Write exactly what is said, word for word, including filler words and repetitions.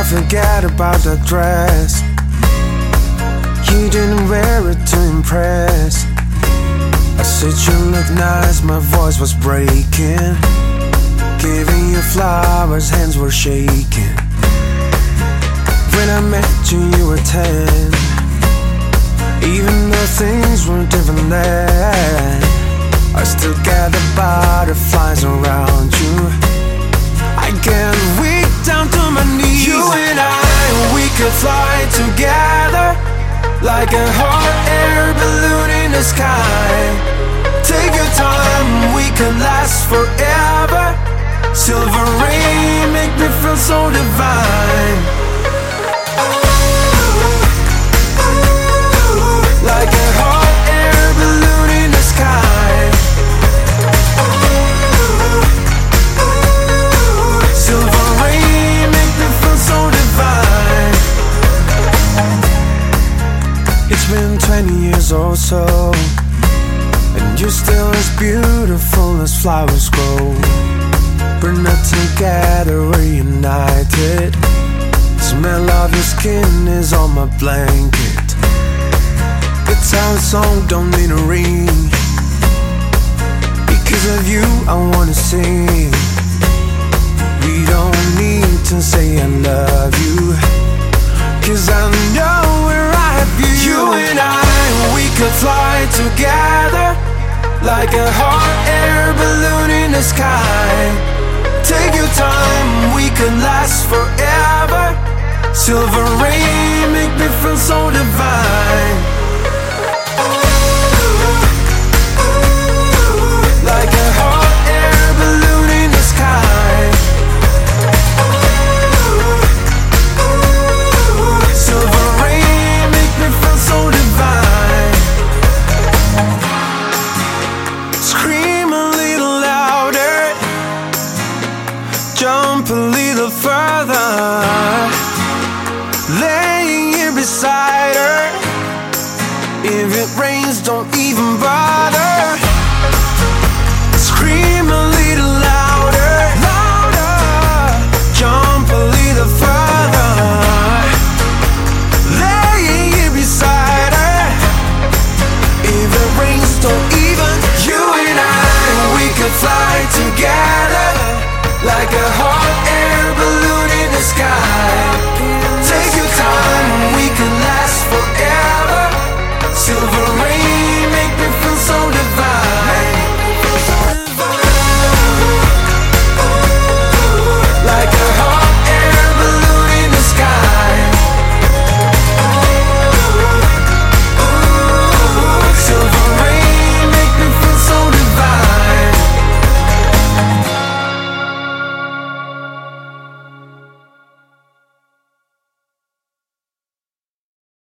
I forget about that dress? You didn't wear it to impress. I said you look nice, my voice was breaking. Giving you flowers, hands were shaking. When I met you, you were ten. Even though things were different then, I still get the butterflies around you. I get weak down to my knees. You and I, we could fly together like a hot air balloon in the sky. Take your time, we could last forever. Silver rain make me feel so divine. Like a hot air balloon in the sky. Silver rain make me feel so divine. It's been twenty years or so, and you're still as beautiful as flowers grow. We're not together, we're united. Smell of your skin is on my blanket. Guitar song don't need a ring. Because of you I wanna sing. We don't need to say I love you, cause I know where I have you. You and I, we could fly together like a hot air balloon in the sky. Take your time, we could last forever. Silver rain make me feel so divine. Like a hot air balloon in the sky. Silver rain make me feel so divine. Scream a little louder, jump a little further. Laying here beside her. If it rains, don't even bother.